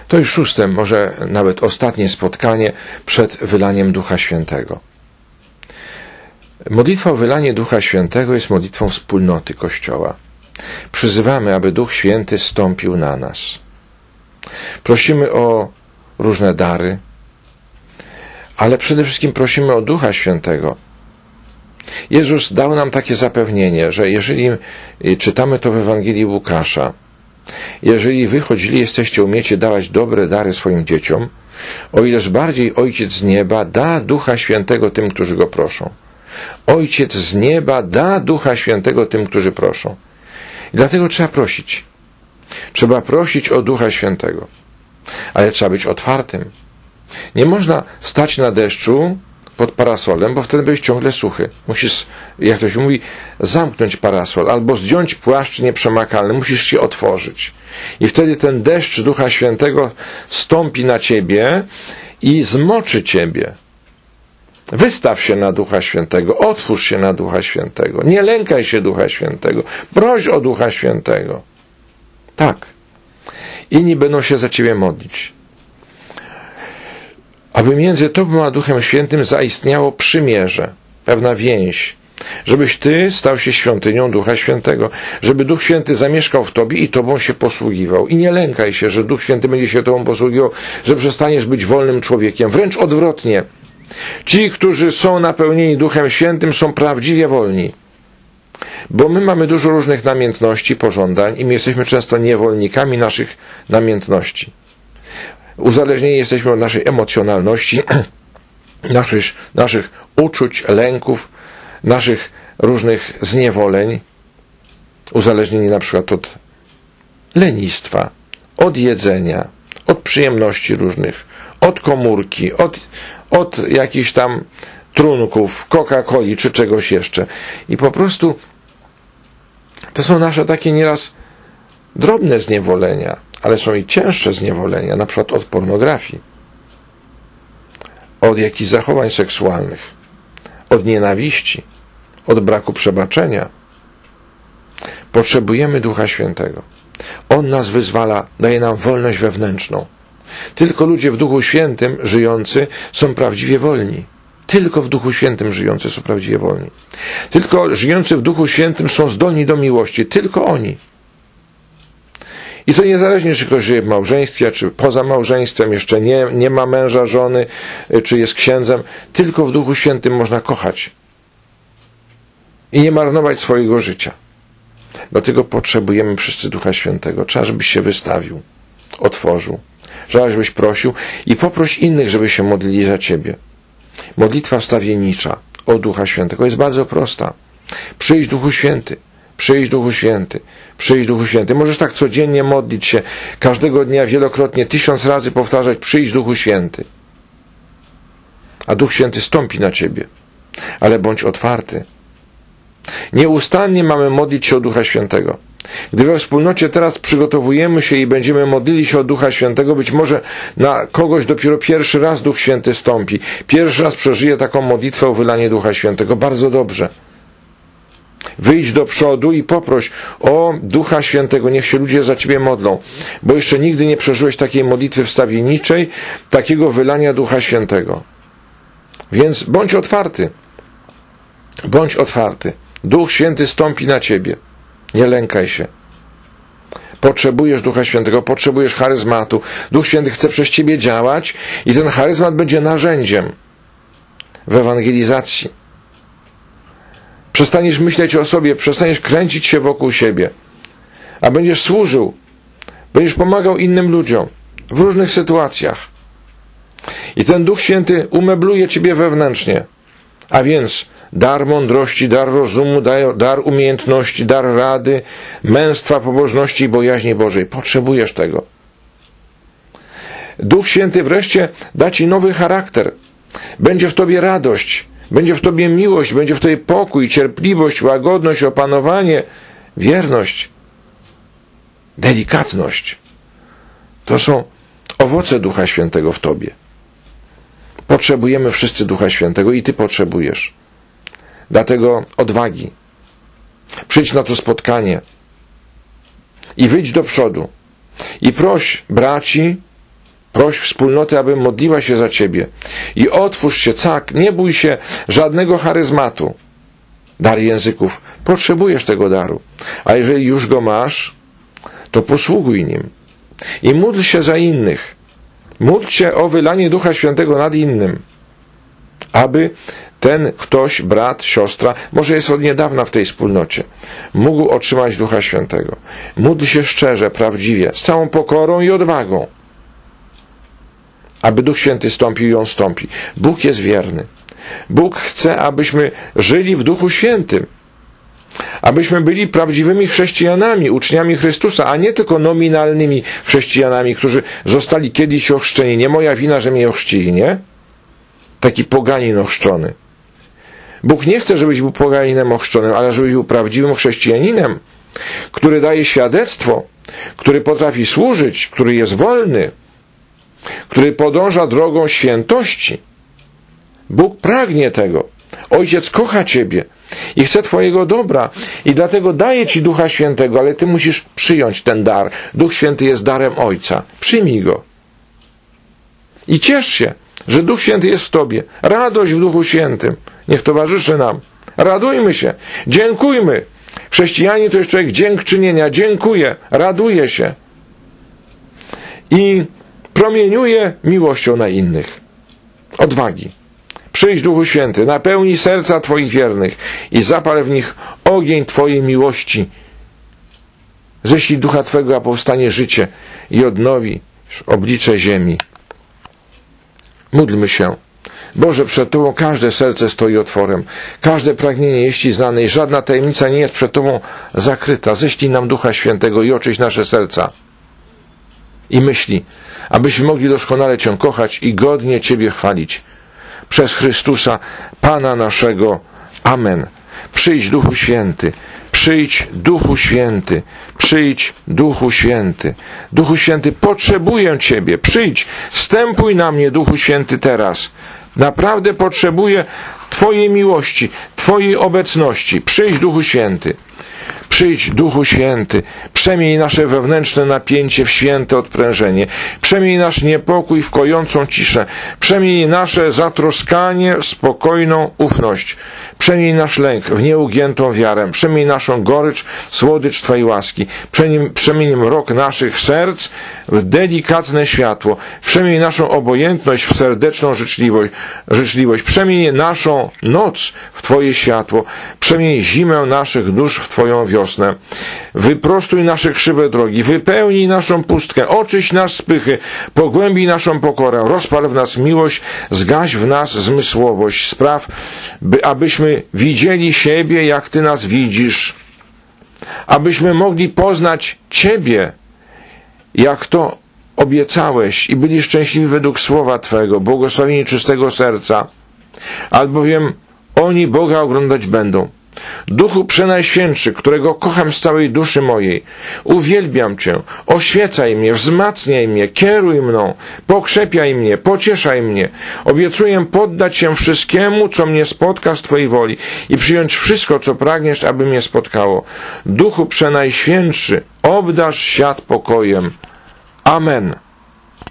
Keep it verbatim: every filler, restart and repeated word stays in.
To już szóste, może nawet ostatnie spotkanie przed wylaniem Ducha Świętego. Modlitwa o wylanie Ducha Świętego jest modlitwą wspólnoty Kościoła. Przyzywamy, aby Duch Święty zstąpił na nas. Prosimy o różne dary, ale przede wszystkim prosimy o Ducha Świętego. Jezus dał nam takie zapewnienie, że jeżeli czytamy to w Ewangelii Łukasza, jeżeli wy chodzili jesteście, umiecie dawać dobre dary swoim dzieciom, o ileż bardziej Ojciec z nieba da Ducha Świętego tym, którzy Go proszą. Ojciec z nieba da Ducha Świętego tym, którzy proszą. I dlatego trzeba prosić. Trzeba prosić o Ducha Świętego. Ale trzeba być otwartym. Nie można stać na deszczu pod parasolem, bo wtedy będziesz ciągle suchy. Musisz, jak to się mówi, zamknąć parasol albo zdjąć płaszcz nieprzemakalny. Musisz się otworzyć. I wtedy ten deszcz Ducha Świętego stąpi na ciebie i zmoczy ciebie. Wystaw się na Ducha Świętego, otwórz się na Ducha Świętego, nie lękaj się Ducha Świętego, proś o Ducha Świętego. Tak. Inni będą się za ciebie modlić. Aby między tobą a Duchem Świętym zaistniało przymierze, pewna więź, żebyś ty stał się świątynią Ducha Świętego, żeby Duch Święty zamieszkał w tobie i tobą się posługiwał. I nie lękaj się, że Duch Święty będzie się tobą posługiwał, że przestaniesz być wolnym człowiekiem. Wręcz odwrotnie. Ci, którzy są napełnieni Duchem Świętym, są prawdziwie wolni. Bo my mamy dużo różnych namiętności, pożądań i my jesteśmy często niewolnikami naszych namiętności. Uzależnieni jesteśmy od naszej emocjonalności, naszych, naszych uczuć, lęków, naszych różnych zniewoleń. Uzależnieni na przykład od lenistwa, od jedzenia, od przyjemności różnych, od komórki, od, od jakichś tam trunków, Coca-Coli czy czegoś jeszcze. I po prostu to są nasze takie nieraz drobne zniewolenia, ale są i cięższe zniewolenia, na przykład od pornografii, od jakichś zachowań seksualnych, od nienawiści, od braku przebaczenia. Potrzebujemy Ducha Świętego. On nas wyzwala, daje nam wolność wewnętrzną. Tylko ludzie w Duchu Świętym żyjący są prawdziwie wolni. Tylko w Duchu Świętym żyjący są prawdziwie wolni. Tylko żyjący w Duchu Świętym są zdolni do miłości. Tylko oni. I to niezależnie, czy ktoś żyje w małżeństwie, czy poza małżeństwem, jeszcze nie, nie ma męża, żony, czy jest księdzem. Tylko w Duchu Świętym można kochać. I nie marnować swojego życia. Dlatego potrzebujemy wszyscy Ducha Świętego. Trzeba, żebyś się wystawił, otworzył. Trzeba, żebyś prosił i poproś innych, żeby się modlili za ciebie. Modlitwa wstawiennicza o Ducha Świętego jest bardzo prosta. Przyjdź Duchu Święty, przyjdź Duchu Święty, przyjdź Duchu Święty. Możesz tak codziennie modlić się, każdego dnia wielokrotnie, tysiąc razy powtarzać, przyjdź Duchu Święty. A Duch Święty stąpi na ciebie. Ale bądź otwarty. Nieustannie mamy modlić się o Ducha Świętego. Gdy we wspólnocie teraz przygotowujemy się i będziemy modlili się o Ducha Świętego, być może na kogoś dopiero pierwszy raz Duch Święty stąpi. Pierwszy raz przeżyje taką modlitwę o wylanie Ducha Świętego. Bardzo dobrze. Wyjdź do przodu i poproś o Ducha Świętego. Niech się ludzie za ciebie modlą. Bo jeszcze nigdy nie przeżyłeś takiej modlitwy wstawienniczej, takiego wylania Ducha Świętego. Więc bądź otwarty. Bądź otwarty. Duch Święty stąpi na ciebie. Nie lękaj się. Potrzebujesz Ducha Świętego, potrzebujesz charyzmatu. Duch Święty chce przez ciebie działać i ten charyzmat będzie narzędziem w ewangelizacji. Przestaniesz myśleć o sobie, przestaniesz kręcić się wokół siebie, a będziesz służył, będziesz pomagał innym ludziom w różnych sytuacjach. I ten Duch Święty umebluje ciebie wewnętrznie. A więc dar mądrości, dar rozumu, dar umiejętności, dar rady, męstwa, pobożności i bojaźni Bożej. Potrzebujesz tego. Duch Święty wreszcie da ci nowy charakter. Będzie w tobie radość, będzie w tobie miłość, będzie w tobie pokój, cierpliwość, łagodność, opanowanie, wierność, delikatność. To są owoce Ducha Świętego w tobie. Potrzebujemy wszyscy Ducha Świętego i ty potrzebujesz. Dlatego odwagi. Przyjdź na to spotkanie i wyjdź do przodu i proś braci Proś wspólnotę, aby modliła się za ciebie. I otwórz się, tak, nie bój się żadnego charyzmatu. Dar języków. Potrzebujesz tego daru. A jeżeli już go masz, to posługuj nim. I módl się za innych. Módl się o wylanie Ducha Świętego nad innym. Aby ten ktoś, brat, siostra, może jest od niedawna w tej wspólnocie, mógł otrzymać Ducha Świętego. Módl się szczerze, prawdziwie, z całą pokorą i odwagą, aby Duch Święty stąpił i on stąpi. Bóg jest wierny. Bóg chce, abyśmy żyli w Duchu Świętym. Abyśmy byli prawdziwymi chrześcijanami, uczniami Chrystusa, a nie tylko nominalnymi chrześcijanami, którzy zostali kiedyś ochrzczeni. Nie moja wina, że mnie ochrzcili, nie? Taki poganin ochrzczony. Bóg nie chce, żebyś był poganinem ochrzczonym, ale żebyś był prawdziwym chrześcijaninem, który daje świadectwo, który potrafi służyć, który jest wolny, który podąża drogą świętości. Bóg pragnie tego. Ojciec kocha ciebie i chce twojego dobra i dlatego daje ci Ducha Świętego, ale ty musisz przyjąć ten dar. Duch Święty jest darem Ojca. Przyjmij go. I ciesz się, że Duch Święty jest w tobie. Radość w Duchu Świętym niech towarzyszy nam. Radujmy się. Dziękujmy. Chrześcijanin to jest człowiek dziękczynienia. Dziękuję. Raduje się. I promieniuje miłością na innych. Odwagi. Przyjdź, Duchu Święty, napełnij serca Twoich wiernych i zapal w nich ogień Twojej miłości. Ześlij Ducha Twego, a powstanie życie i odnowi oblicze ziemi. Módlmy się. Boże, przed Tobą każde serce stoi otworem. Każde pragnienie jest Ci znane i żadna tajemnica nie jest przed Tobą zakryta. Ześlij nam Ducha Świętego i oczyść nasze serca i myśli, abyśmy mogli doskonale Cię kochać i godnie Ciebie chwalić. Przez Chrystusa, Pana naszego. Amen. Przyjdź, Duchu Święty. Przyjdź, Duchu Święty. Przyjdź, Duchu Święty. Duchu Święty, potrzebuję Ciebie. Przyjdź, stępuj na mnie, Duchu Święty, teraz. Naprawdę potrzebuję Twojej miłości, Twojej obecności. Przyjdź, Duchu Święty. Przyjdź, Duchu Święty, przemień nasze wewnętrzne napięcie w święte odprężenie, przemień nasz niepokój w kojącą ciszę, przemień nasze zatroskanie w spokojną ufność, przemień nasz lęk w nieugiętą wiarę, przemień naszą gorycz w słodycz Twojej łaski, przemień, przemień mrok naszych serc w delikatne światło, przemień naszą obojętność w serdeczną życzliwość, życzliwość, przemień naszą noc w Twoje światło, przemień zimę naszych dusz w Twoją wiosnę. Wyprostuj nasze krzywe drogi, wypełnij naszą pustkę, oczyść nas z pychy, pogłębij naszą pokorę, rozpal w nas miłość, zgaś w nas zmysłowość, spraw, by abyśmy widzieli siebie, jak Ty nas widzisz, abyśmy mogli poznać Ciebie, jak to obiecałeś i byli szczęśliwi według słowa Twego, błogosławieni czystego serca, albowiem oni Boga oglądać będą. Duchu Przenajświętszy, którego kocham z całej duszy mojej, uwielbiam Cię, oświecaj mnie, wzmacniaj mnie, kieruj mną, pokrzepiaj mnie, pocieszaj mnie. Obiecuję poddać się wszystkiemu, co mnie spotka z Twojej woli i przyjąć wszystko, co pragniesz, aby mnie spotkało. Duchu Przenajświętszy, obdarz świat pokojem. Amen.